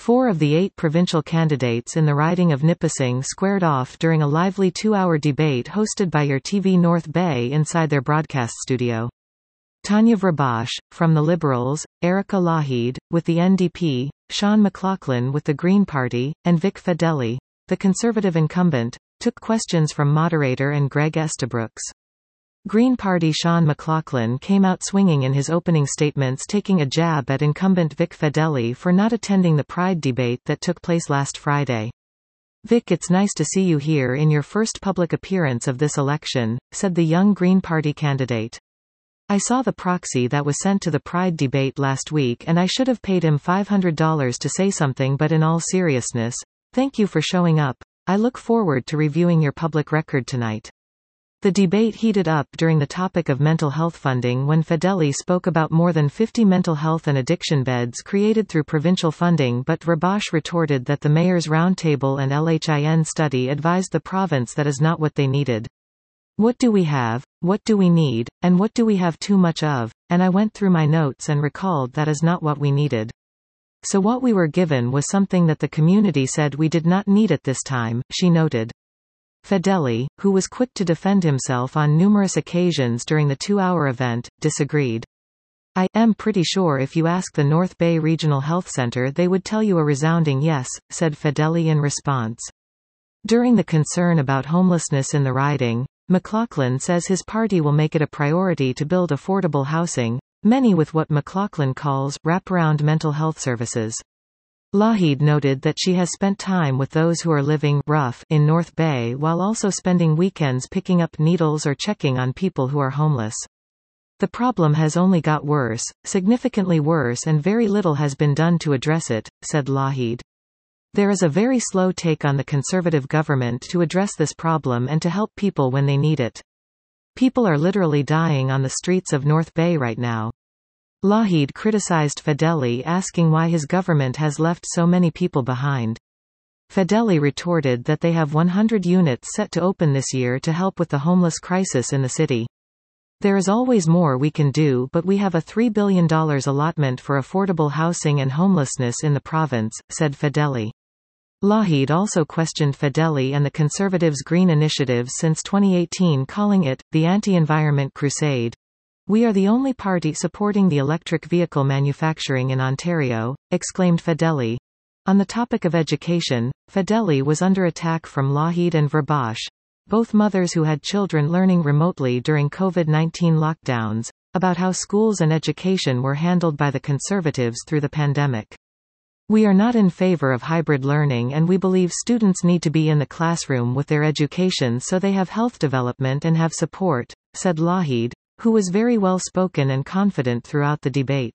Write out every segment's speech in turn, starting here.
4 of the 8 provincial candidates in the riding of Nipissing squared off during a lively 2-hour debate hosted by your TV North Bay inside their broadcast studio. Tanya Vrabash, from the Liberals, Erica Lougheed, with the NDP, Sean McLaughlin with the Green Party, and Vic Fedeli, the Conservative incumbent, took questions from moderator and Greg Estabrooks. Green Party Sean McLaughlin came out swinging in his opening statements, taking a jab at incumbent Vic Fedeli for not attending the Pride debate that took place last Friday. "Vic, it's nice to see you here in your first public appearance of this election," said the young Green Party candidate. "I saw the proxy that was sent to the Pride debate last week and I should have paid him $500 to say something, but in all seriousness, thank you for showing up. I look forward to reviewing your public record tonight." The debate heated up during the topic of mental health funding when Fedeli spoke about more than 50 mental health and addiction beds created through provincial funding, but Vrabash retorted that the Mayor's Roundtable and LHIN study advised the province that is not what they needed. "What do we have, what do we need, and what do we have too much of? And I went through my notes and recalled that is not what we needed. So what we were given was something that the community said we did not need at this time," she noted. Fedeli, who was quick to defend himself on numerous occasions during the 2-hour event, disagreed. "I am pretty sure if you ask the North Bay Regional Health Centre they would tell you a resounding yes," said Fedeli in response. During the concern about homelessness in the riding, McLaughlin says his party will make it a priority to build affordable housing, many with what McLaughlin calls wraparound mental health services. Lougheed noted that she has spent time with those who are living rough in North Bay while also spending weekends picking up needles or checking on people who are homeless. "The problem has only got worse, significantly worse, and very little has been done to address it," said Lougheed. "There is a very slow take on the Conservative government to address this problem and to help people when they need it. People are literally dying on the streets of North Bay right now." Lougheed criticized Fedeli, asking why his government has left so many people behind. Fedeli retorted that they have 100 units set to open this year to help with the homeless crisis in the city. "There is always more we can do, but we have a $3 billion allotment for affordable housing and homelessness in the province," said Fedeli. Lougheed also questioned Fedeli and the Conservatives' Green Initiative since 2018, calling it the anti-environment crusade. "We are the only party supporting the electric vehicle manufacturing in Ontario," exclaimed Fedeli. On the topic of education, Fedeli was under attack from Lougheed and Vrabash, both mothers who had children learning remotely during COVID-19 lockdowns, about how schools and education were handled by the Conservatives through the pandemic. "We are not in favor of hybrid learning and we believe students need to be in the classroom with their education so they have health development and have support," said Lougheed, who was very well spoken and confident throughout the debate.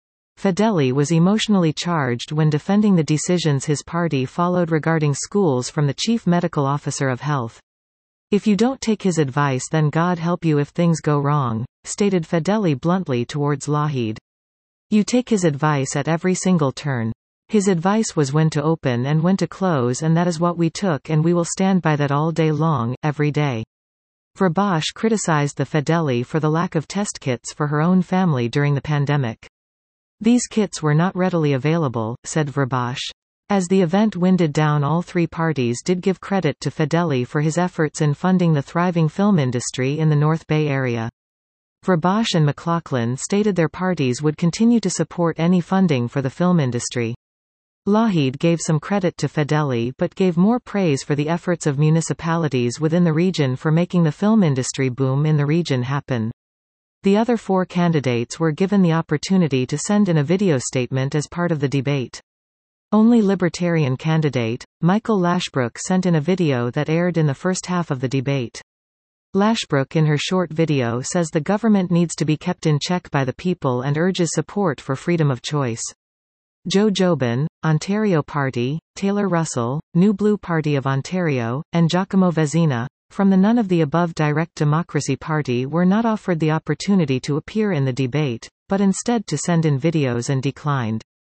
Fedeli was emotionally charged when defending the decisions his party followed regarding schools from the Chief Medical Officer of Health. "If you don't take his advice then God help you if things go wrong," stated Fedeli bluntly towards Lougheed. "You take his advice at every single turn. His advice was when to open and when to close, and that is what we took, and we will stand by that all day long, every day." Vrabash criticized the Fedeli for the lack of test kits for her own family during the pandemic. "These kits were not readily available," said Vrabash. As the event winded down, all three parties did give credit to Fedeli for his efforts in funding the thriving film industry in the North Bay area. Vrabash and McLaughlin stated their parties would continue to support any funding for the film industry. Lougheed gave some credit to Fedeli but gave more praise for the efforts of municipalities within the region for making the film industry boom in the region happen. The other 4 candidates were given the opportunity to send in a video statement as part of the debate. Only Libertarian candidate, Michael Lashbrook, sent in a video that aired in the first half of the debate. Lashbrook in her short video says the government needs to be kept in check by the people and urges support for freedom of choice. Joe Jobin, Ontario Party, Taylor Russell, New Blue Party of Ontario, and Giacomo Vezina, from the none of the above Direct Democracy Party, were not offered the opportunity to appear in the debate, but instead to send in videos and declined.